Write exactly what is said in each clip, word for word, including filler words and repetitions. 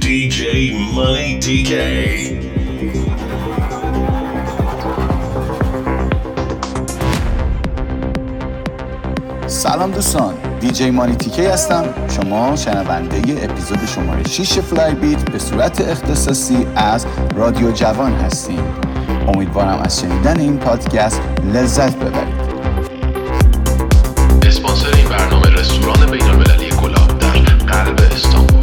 دی جی Money دی کی. سلام دوستان، دی جی مانی تی کی هستم. شما شنونده اپیزود شماره شش فلای بیت به صورت اختصاصی از رادیو جوان هستیم. امیدوارم از شنیدن این پادکست لذت ببرید. اسپانسر این برنامه رستوران بین‌المللی گلاب در قلب استانبول.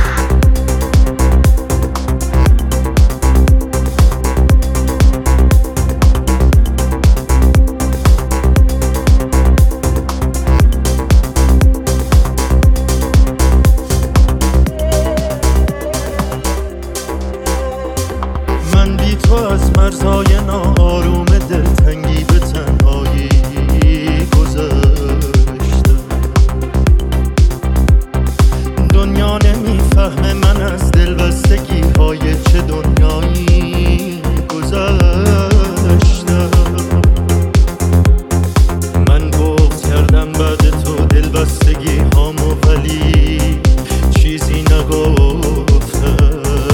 تو از مرزهای ناآروم دلتنگی به تنهایی گذشتم. دنیا نمیفهمه من از دلبستگی های چه دنیایی گذشتم. من گفت کردم بعد تو دلبستگی هامو، ولی چیزی نگفتم.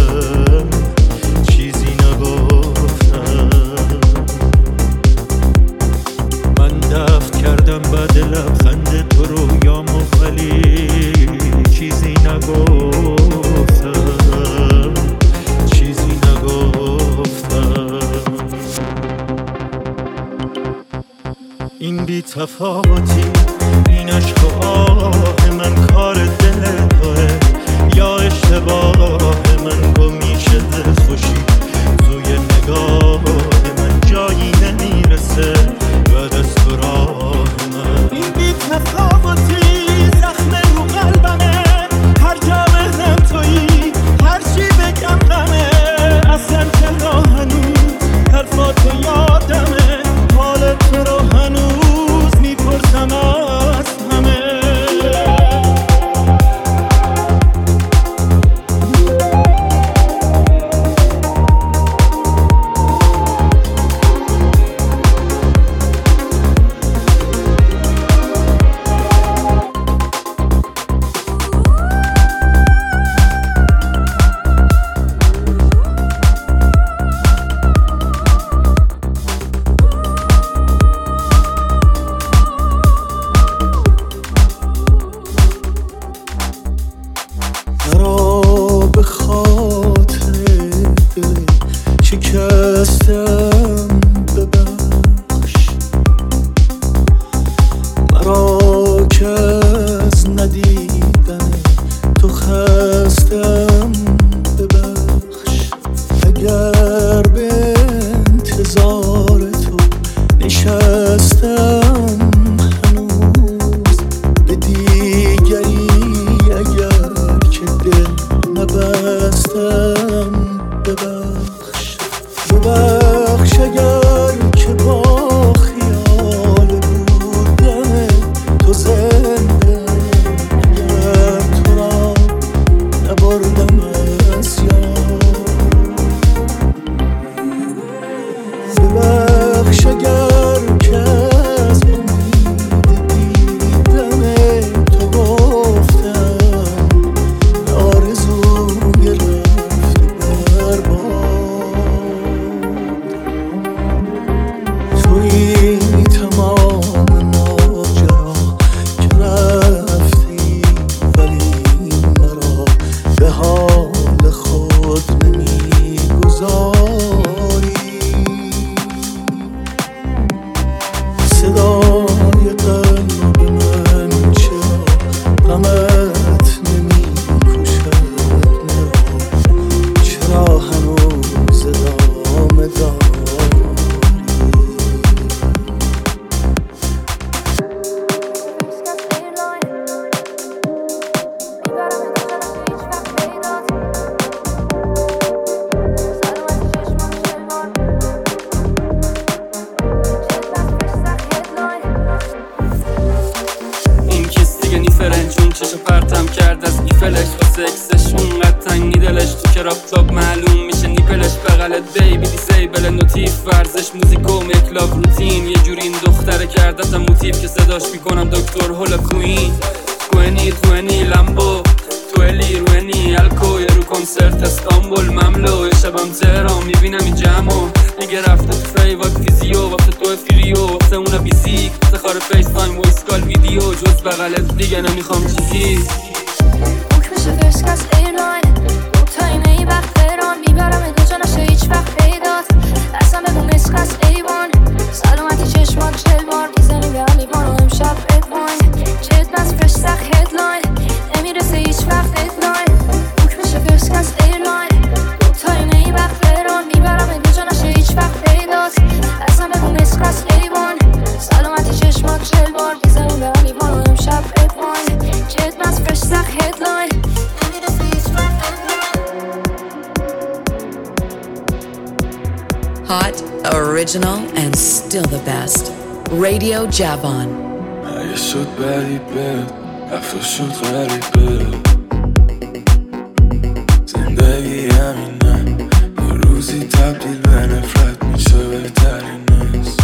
بعد لبخند تو رویامو، ولی چیزی نگفتم، چیزی نگفتم. این بی تفاوتی، این عشق و آه من کار دل توه یا اشتباه من؟ گم میشه دلخوشی توی نگاه من، جایی نمیرسه بعد از تو راه من. این بی تفاوتی زخم رو قلبمه، هر جا بزنم تویی، هر چی بگم غمه. اصلا چرا هنوز حرفاتو یادمه، حال تو رو هنوز میپرسم از همه. کراپ معلوم میشه نیپلش بغلت بیبی دیسیبل نوتیف ورزش موزیک و مکلاف روتین یه جوری این دختره کردتم موتیف که صداش میکنم دکتر هولا کوین کوینی توینی لمبو تولی روینی الکو یه رو کنسر استانبول مملو. شبم تهران میبینم این جمعو میگه رفته تو فیوات فیزیو واسه تو فیریو واسه اونا بیزیک واسه خار فیس تایم و اسکال ویدیو جز بغلت دیگه نمیخوام چیزی. بوک میشه فرسکس ایرلاین تا اینه ای وقت تهران میبرم دو جا نشه هیچ وقت پیدات دستم بگو مسکس ایوان سلامتی چشمات چل بار میزنی به هم لیوان و امشب ادواین چت بس فرش سخ هدلاین نمیرسه هیچ وقت ادلاین. بوک میشه فرسکس ایرلاین تا اینه ای وقت تهران میبرم دو جا نشه هیچ وقت پیدات دستم بگو مسکس ایوان سلامتی چشمات چل بار میزنی به هم لیوان و امشب ادواین چت بس فرش سخ هدلاین. Hot, original, and still the best. Radio Javon. اگه شد غریبه رفت شد غریبه زندگی همینه یه روزی تبدیل به نفرت میشه بهترین است.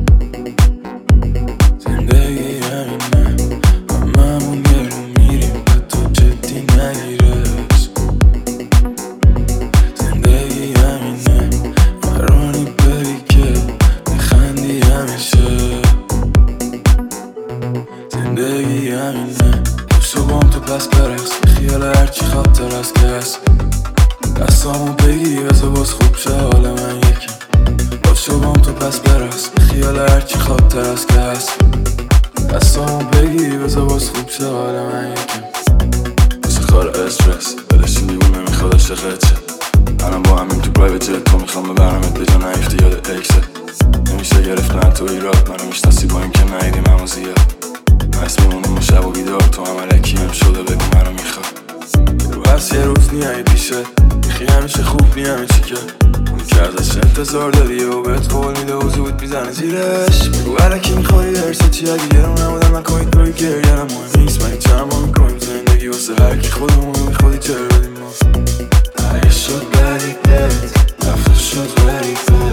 زندگی همینه هممون گرو میریم حتی جدی نگیرش. زندگی همینه فرانی بری که بخندی همیشه. زندگی همینه پشت بام تو پس برقص خیال هرچی خاطر از که هست دستامو بگیری بزا باز خوب شه حال من یکم. پشت بام تو پس برقص خیال هرچی خاطر از که هست دستامو بگیری بزا باز خوب شه حال من یکم. بسه خار استرس بلشین دیگون نمیخواد عشقت شه. الان با همین تو پرایوت جت تو میخوام ببرمت به جا نیفتی یاد اکسه. نمیشه گرفتن تو ایراد منو میشناسی با این که نهیدیم همو زیاد پس میمونیم و شب و بیدار تو هم علکی هم شده بگو منو میخواد. رو هست یه روز نیایی پیشه میخی همیشه خوب نی همه چی که اون که ازش انتظار داری و بهت قول میده و زود میزنه زیرش. بگو علکی میخوری درسه چی اگه گرون نمودم نکنید توی گریرم مهم نیست من این چند ما میکنیم زندگی واسه هرکی خودمون میخوادی چرا بدیم ما. اگه شد غریبت رفت شد غریبه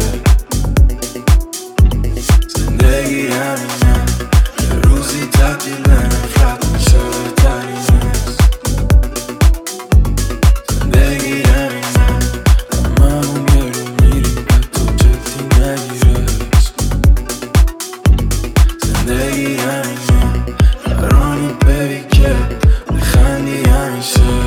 زندگی همینه یه روزی تبدیل به نفرت میشه بهترین است. زندگی همینه هممون گرو میریم حتی جدی نگیرش. زندگی همینه فرانی بری که بخندی همیشه.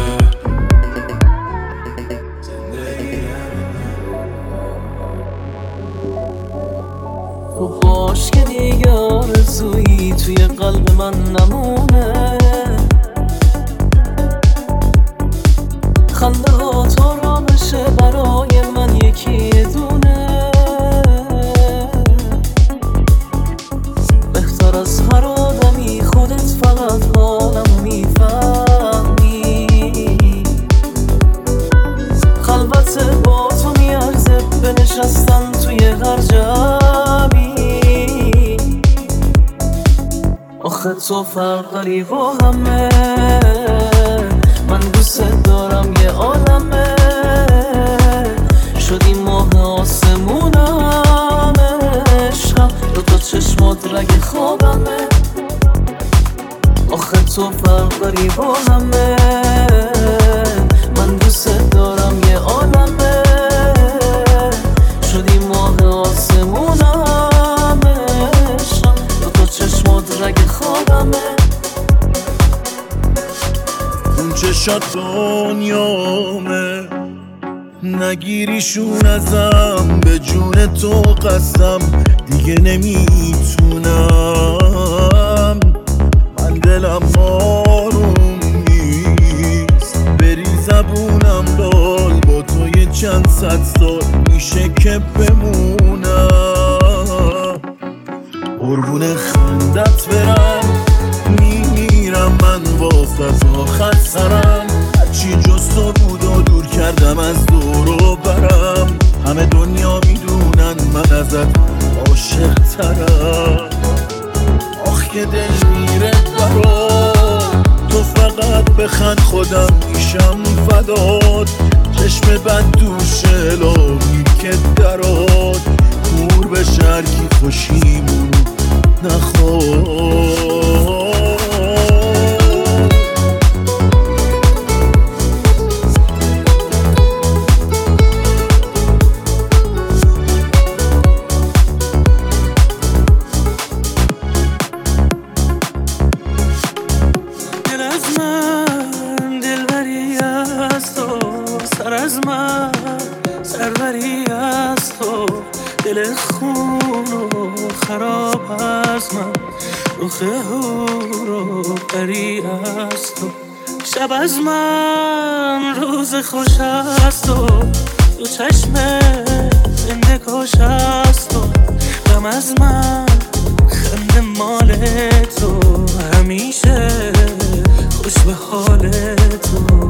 تو باش که دیگه آرزویی توی قلب من نمونه. خنده ها تو آرامشه برای من یکی دونه. بهتر از هر آدمی خودت فقط حالمو میفهمی. خلوت با تو میارزه بنشستن توی هر جمعی. آخه تو فرقی با همه من دوست دارم یه عالمه. شدی ماه آسمونم عشقم دو تا چشمات رگ خوابمه. آخه تو فرقی با همه من دوست دارم یه عالمه. شدی ماه آسمونم عشقم دو تا چشمات رگ خوابمه. اون چشات دنیامه نگیریشون ازم به جون تو قسم دیگه نمیتونم. من دلم آروم نیست بری زبونم لال با تو یه چند صد سال میشه که بمونم. قربون خندت برم میمیرم من واسه آخر سرم. هرچی جز تو بود و دور کردم از دور و برم. همه دنیا میدونن من ازت عاشق ترم. آخ که دل میره برات تو فقط بخند خودم میشم فدات. چشم بد دوشه لاغی که درات کور به شرکی خوشیمون نخواد. از من سربری از تو، دل خون و خراب از من، رخ هور و پری از تو. شب از من روز خوش از تو، تو چشم زنده کش از تو. غم از من خنده مال تو، همیشه خوش به حال تو.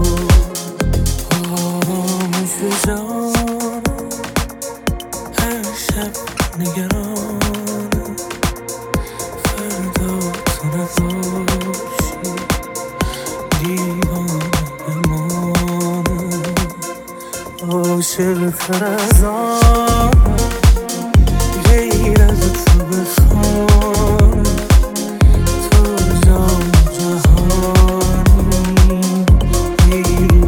آموز جان هر شب نگرانم، فردا تو نباشی دیوانه بمانم. عاشق تر از آنم غیر از تو بخوانم، تو جان جهانی دیرو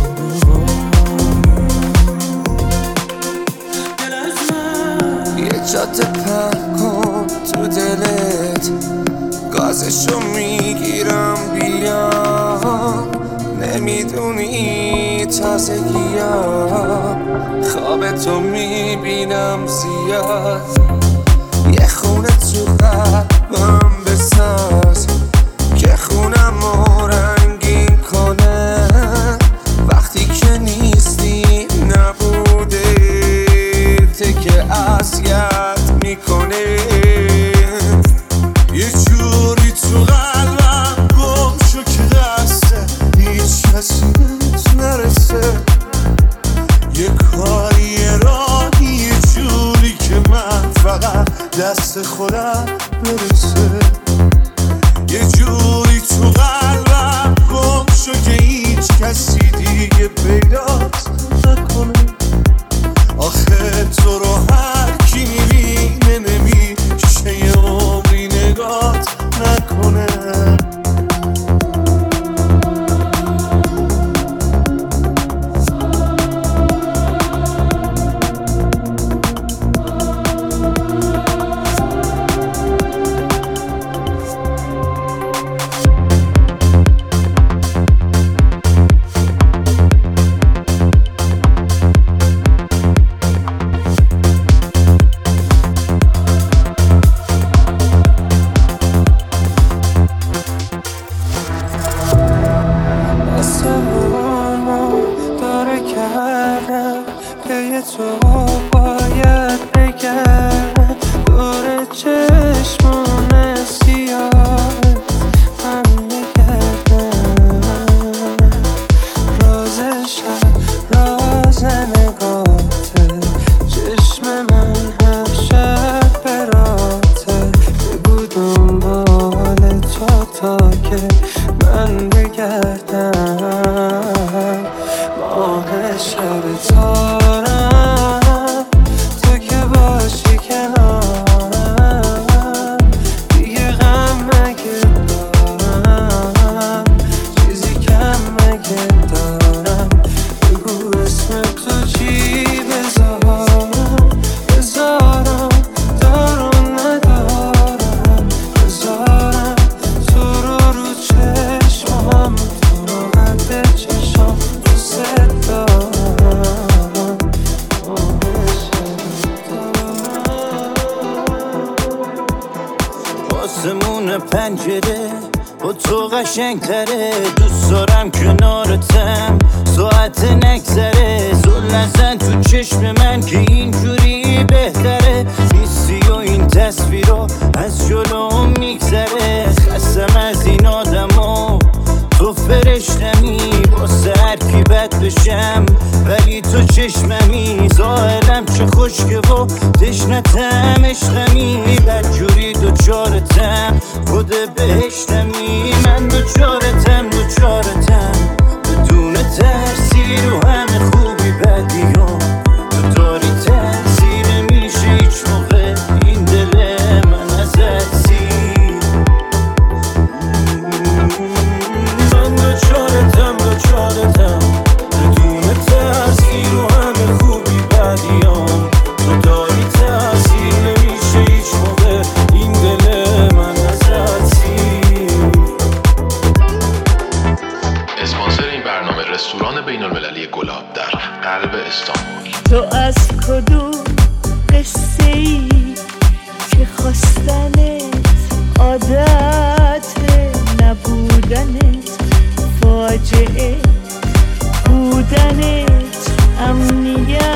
ببانم. یه جاده پر کن تو دلت، گازشو میگیرم بیام. نمیدونی تازگیام، خواب تو میبینم زیاد. یه خونه تو قلبم بساز که خونمو رنگین کنه. وقتی که نیستی نبوده تکه اذیت میکنه. یه جوری تو قلبم گم شو که دسته هیچ کسی نرسه. یه کاری یه راهی یه جوری که من فقط دست خودم برسه. یه جوری تو قلبم گم شو که هیچ کسی دیگه پیداست نکنه. آخه تو رو هر کی میبینه نمیشه یه عمری نگات نکنه. آسمون پنجره با تو قشنگتره. دوست دارم کنارتم ساعت نگذره. زل نزن تو چشم من که اینجوری بهتره. نیستی و این تصویرها از جلوم میگذره. خستم از این آدما تو فرشتمی. واسه هر کی بد بشم ولی تو چشممی. ظاهرم چه خوشگه و تشنتم عشقمی. بدجوری دوچارتم خود بهشتمی. من دوچارتم دوچارتم بدون ترسی رو همه خوبی بدیام. تو داری تأثیر میشه هیچ موقع این دل من ازت سیر. من دوچارتم دوچارتم بدون ترسی رو همه خوبی بدیام. تو داری تأثیر نمیشه هیچ موقع این دل من ازت سیر. رستوران بین المللی گلاب در قلب استانبول. تو از کدوم قصه ای که خواستنت عادت نبودنت فاجعه بودنت امنیته؟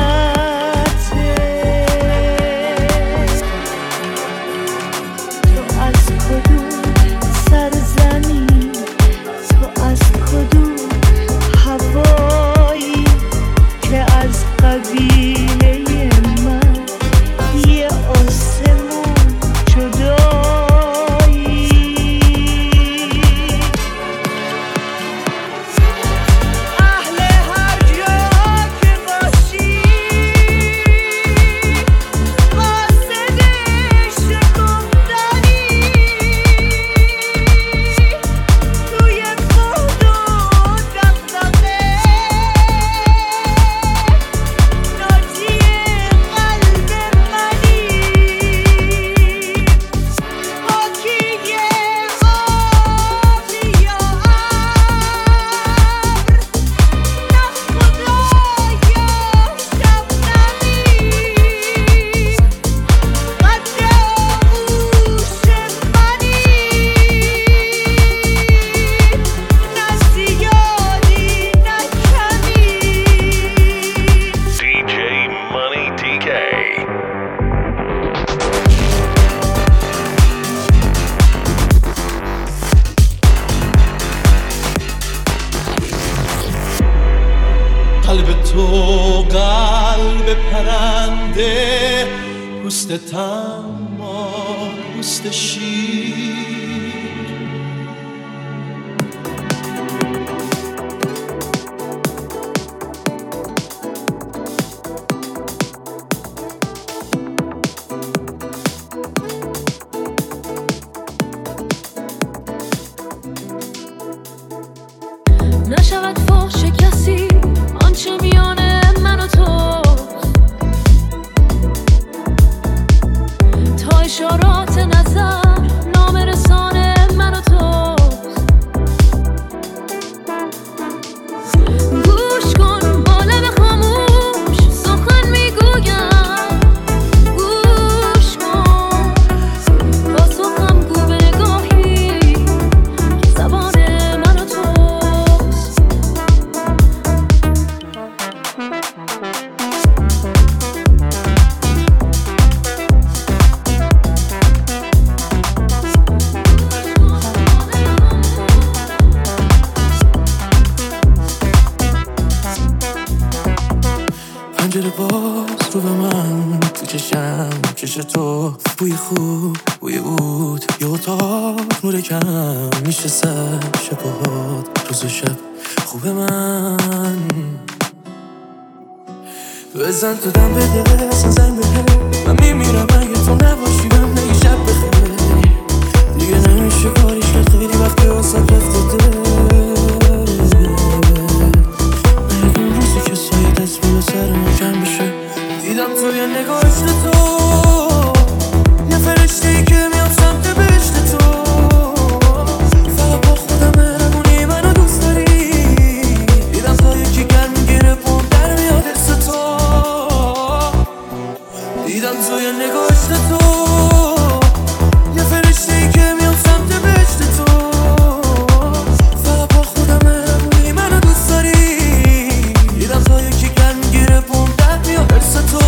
تو از کدوم سرزمین، تو از کدوم هوایی که از قبیله من یه آسمون جدایی؟ اهل هر جا که باشی قاصد شکفتنی توی خود و دغدغه ناجی قلب منی پاکی آبی یا ابر نه خدا یا شبنمی قد آغوش منی نه زیادی نه کمی. دی جی Money دی کی. قلب تو قلب پرنده، پوست تما پوست شیر. نشود فحش کسی آنچه میان من و تو، تا اشارات نظر نامرسان من و تو. گوش کن با لب خاموش سخن میگویم، گوش کن با سخم گو به نگاهی که زبان من و توست. پنجره باز رو به من تو چشم کش تو، بوی خوب بوی عود یه اتاق نور کم میشه سر شب و هات روز و شب خوب من. بزن تو دم بده سازن بده، من میمیرم اگه تو نباشی بهم نگی شب بخیر. دیگه نمیشه کاریش کرد خیلی وقتی آسان رفته ده. اون روزی که سایه دست بالا سر ما کم بشه، دیدم توی نگاهش تو یه فرشته‌ای که میاد سمت بهشت تو. فقط با خودم مهربونی منو دوست داری، دیدم تا یکی گرم میگیره پام در میاد حس تو. دیدم توی نگاهش تو یه فرشته‌ای که میاد سمت بهشت تو. فقط با خودم مهربونی منو دوست داری، دیدم تا یکی گرم میگیره پام در میاد حس تو.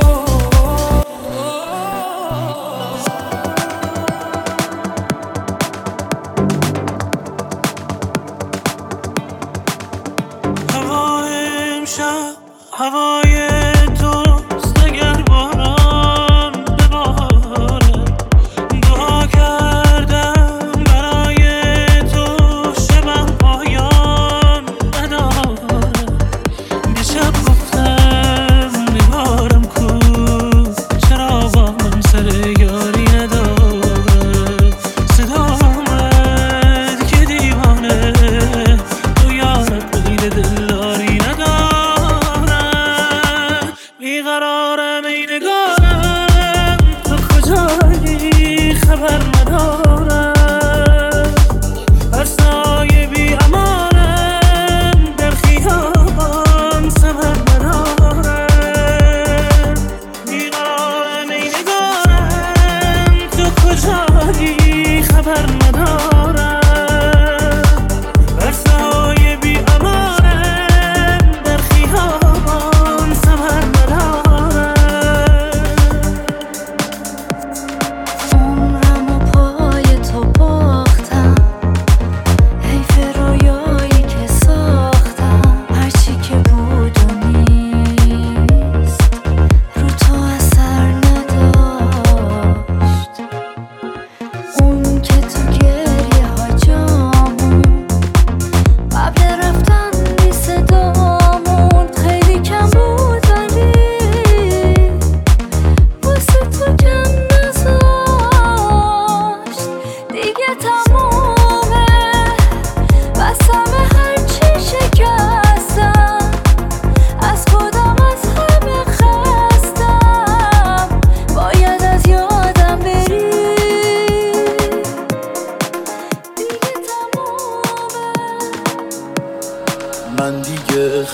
هوای امشب هوای توست، اگر باران بباره دعا کردم برای تو شبم پایان نداره. دیشب گفتم نگارم کو چرا با من سر یاری نداره. صدا آمد که دیوانه تو یارت غیر دلداری نداره.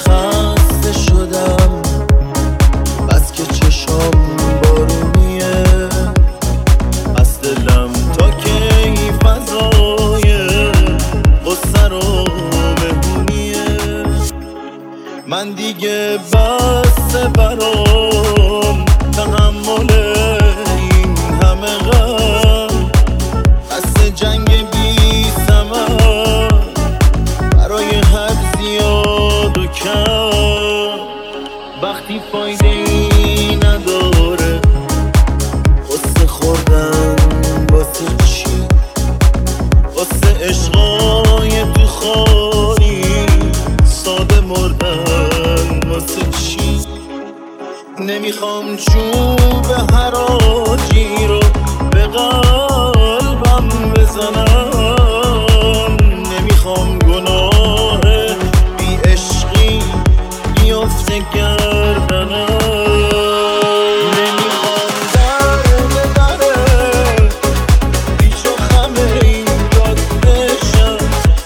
خسته شدم بس که چشام بارونیه از دلم تا که این فضای غصه رو مهمونیه من دیگه بس برام تحمل این همه غم بس جنگ بی ثمر برای هر زیاد و کم وقتی فایده ای نداره قصه خوردن واسه چی واسه عشقای تو خالی ساده مردن واسه چی نمیخوام چوب حراجی رو به قلبم بزنم نمیخوام گناه بی عشقی بیفته گردنم نمیخوام درد دره بیچ و خمه این یاد بشم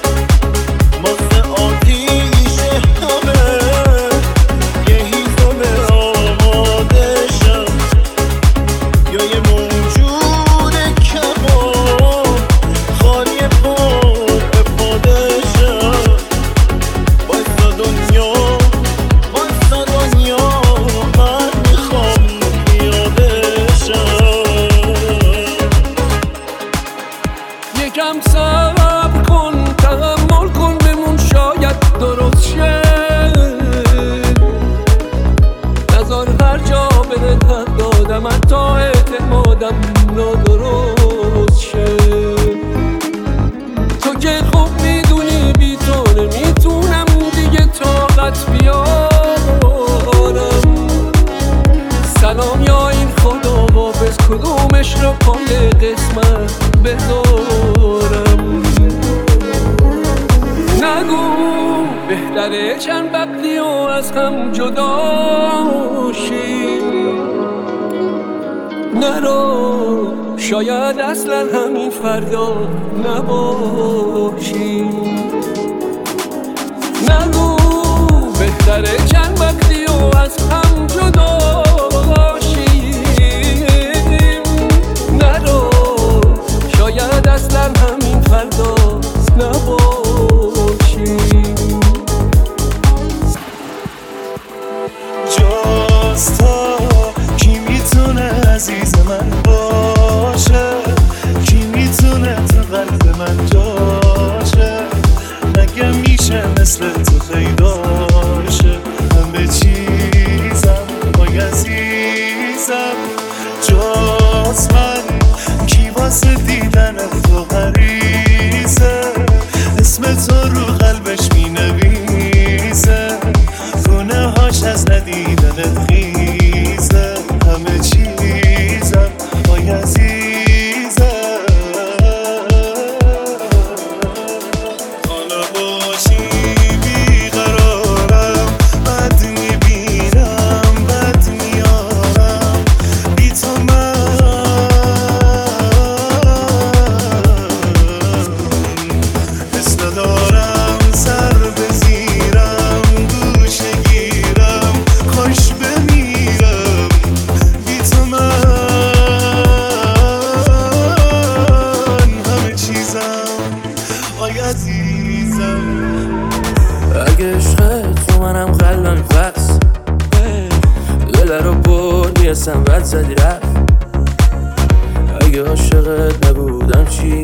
واسه آتیش همه یه هیزم آماده شم یا یه موجود کمان خالی پر افاده شم واسه دنیا واسه دنیا من میخوام پیاده شم یکم صبر کن تحمل کن بمون شاید درست شه نذار هر جا بده تن دادم حتی اعتمادم نادرست شه تو که خوب میدونی بی تو نمیتونم دیگه طاقت بیارم سلام یا این خدا حافظ کدومش رو پای قسمت بذارم نگو بهتره چند وقتی و از هم جدا شیم نرو شاید اصلا همین فریاد نباشیم نگو بهتره چند وقتی و از هم جدا شیم نرو شاید اصلا همین فردا نباشیم جاست تا کی میتونه عزیز من باشه کی میتونه تو قلب من جاشه مگه میشه مثل تو خیداشه همه چیزم بای عزیزم جاست من کی واسه دیدن تو غریزه اسم تو رو قلبش مینویسه گونه هاش از ندیدن خیزه همه چیزم بای عزیزم حالا باشی بیقرارم بد میبینم بد میارم بی تو من حس ندارم سر بزیرم گوشه گیرم خوش بمیرم بی تو من همه چیزم آی عزیزم اگه عشق تو منم قلبم پس دل رو بردی اصلا بد زدی رفت اگه عاشقت نبودم چی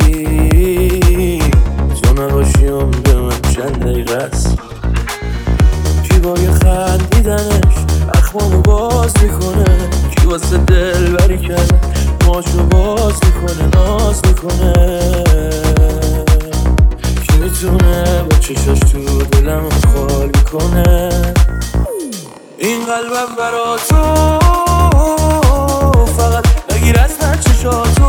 تو نباشیم به من چند دقیقه است کی با یه خندیدنش اخمامو باز میکنه کی واسه دل بری کرده ماشو باز میکنه ناز میکنه کی میتونه با چشاش تو دلم خالی کنه این قلبم برا تو فقط بگیر از من چشاتو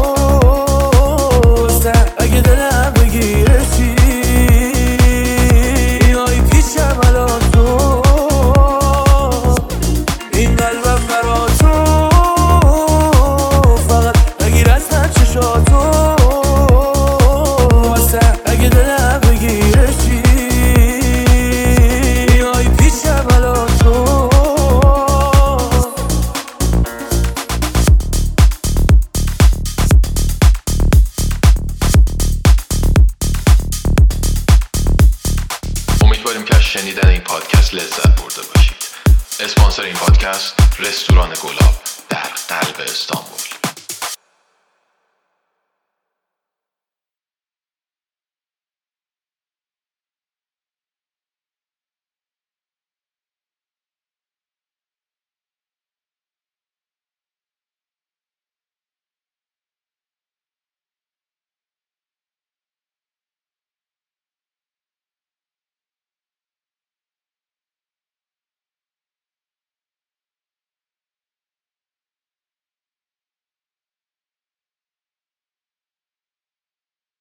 اگه دلم بگیره چی آی پیشم الان تو این قلبم برا تو فقط بگیر از من چشاتو اگه دلم بگیره چی آی اسپانسر این پادکست رستوران گلاب در قلب استانبول.